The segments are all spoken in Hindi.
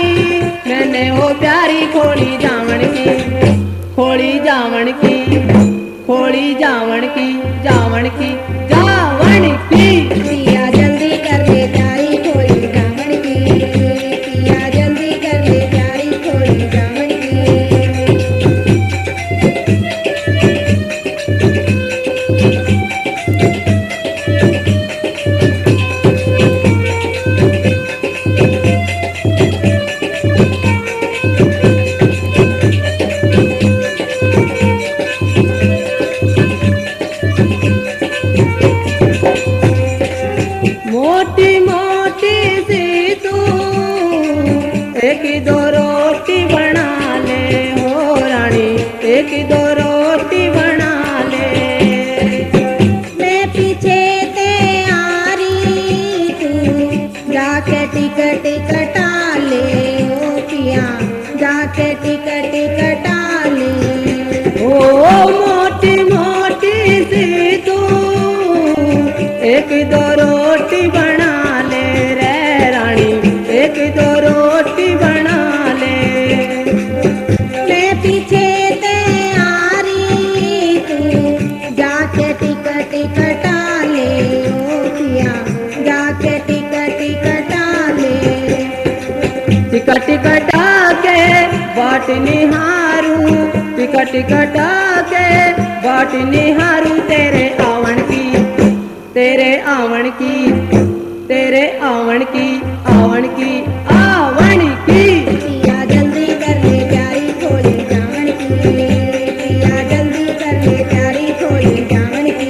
मैंने हो प्यारी खोली जावण की, खोली जावण की, खोली जावण की, जावण की, जावण की। पिया जल्दी कर ले प्यारी खोली जावण की, पिया जल्दी कर ले प्यारी खोली जावण की। मोटी मोटी सी तू एक दो रोटी बना ले हो रानी, एक दो रोटी बना ले। मैं पीछे ते आ रही तू जाके टिकट कटा ले ओ पिया, जाके टिकट कटा ले। ओ मोटी मोटी सी तू एक दो रोटी बना ले रे रानी, एक दो रोटी बना ले। मैं पीछे ते आ रही तू जाके टिकट कटा ले ओ पिया, जाके टिकट कटा ले। टिकट कटा के बाट निहारू, टिकट कटा के बाट निहारू तेरे आवन की, तेरे आवन की, तेरे आवन की, आवन की, आवन की। पिया जल्दी कर ले प्यारी खोली जावण की, पिया जल्दी कर ले प्यारी खोली जावण की।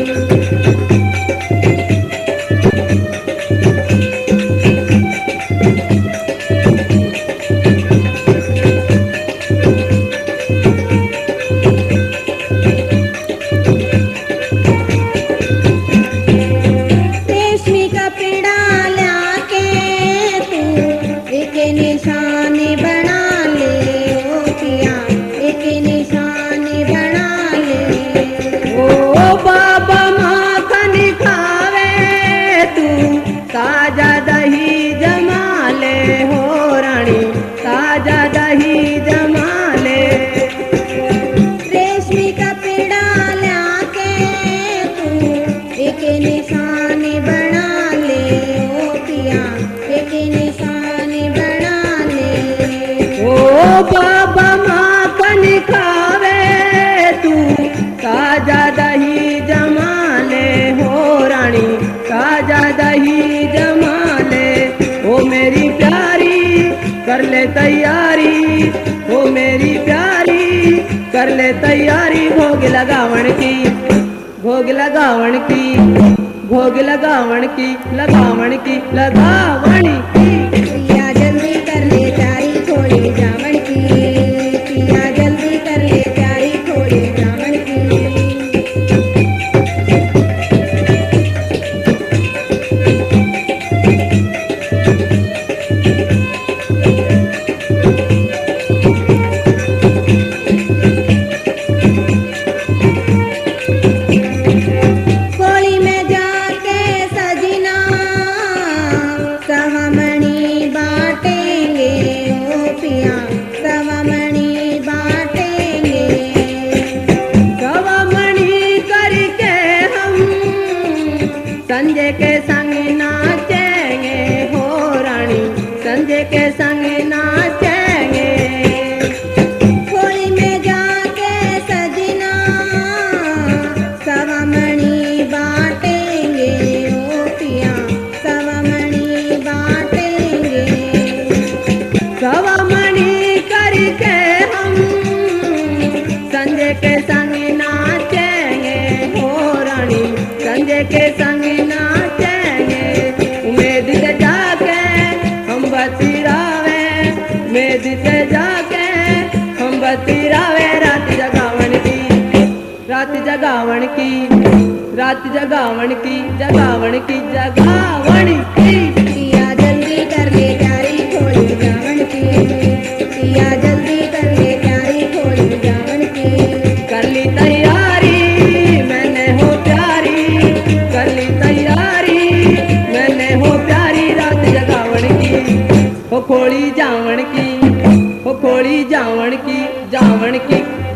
रेशमी कपड़ा लाके तू एक निशानी बना ले ओ पिया, एक निशानी बना ले। ओ बाबा माखन खावे तू ताजा दही जमा ले हो रानी, ताजा दही जमा ले। रेशमी कपड़ा लाके तू एक निशानी बना ले ओ पिया, एक निशानी बना ले। ओ बाबा माखन खावे तू ताजा दही जमा ले हो रानी, ताजा दही जमा ले। ओ मेरी प्यारी कर ले तैयारी, ओ मेरी प्यारी कर ले तैयारी भोग लगावण की, भोग लगावण की, भोग लगावण की, लगावण की, लगावण की। पिया जल्दी कर ले प्यारी खोली जावण की, पिया जल्दी कर ले प्यारी खोली जावण की। खोली में जाके सजना सवमणि बाटेंगे ओ पिया, सवमणि बाटेंगे। गवामणी करके हम संजय के संग नाचेंगे हो रानी, संजय के संग नाचेंगे। खोली में जाके सजना सवमणि बाटेंगे ओ पिया, सवमणि बाटेंगे। गवामणी करके हम संजय के संग नाचेंगे हो रानी, संजय के संग नाचेंगे। उम्मीद से जाके हम बतिरावे, उम्मीद से जाके हम बतिरावे रात जगावण की, रात जगावण की, रात जगावण की, जगावण की, जगावण की। पिया जल्दी कर ले प्यारी खोली जावण की, पिया जल्दी कर ले प्यारी खोली जावण की। कर ली तैयारी मैंने हो प्यारी, कर ली तैयारी मैंने हो प्यारी रात जगावण की। हो खोली जावण की, हो खोली जावण की, जावण की